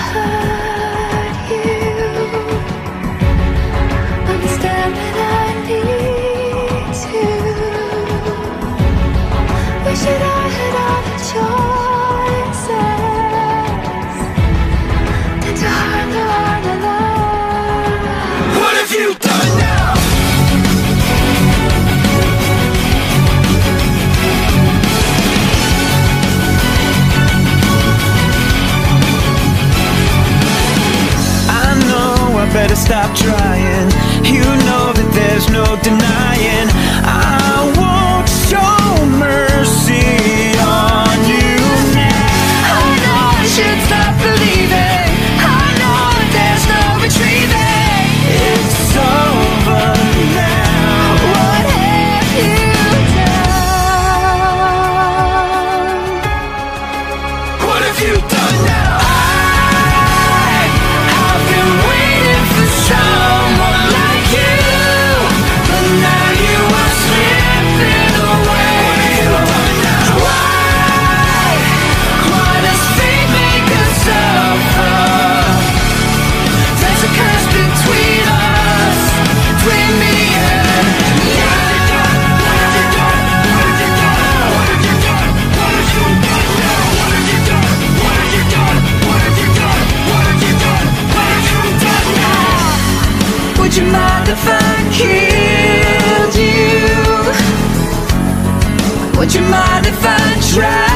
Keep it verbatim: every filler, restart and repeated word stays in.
hurt you. Understand that I need to. Wish that I had other choices than to hurt the one I love. What have you done now? Better stop trying. You know that there's no denying I won't show mercy on you now. I know I should stop believing. I know that there's no retrieving. It's over now. What have you done? What have you done now? Someone like you, but now you are slipping away. Why? Why does fate make us suffer? There's a curse between us, between me and you. What have you done? What have you done? What have you done? What have you done now? What have you done? What have you done? What have you done? What have you done? What have you done now? Would you mind if I killed you? Would you mind if I tried?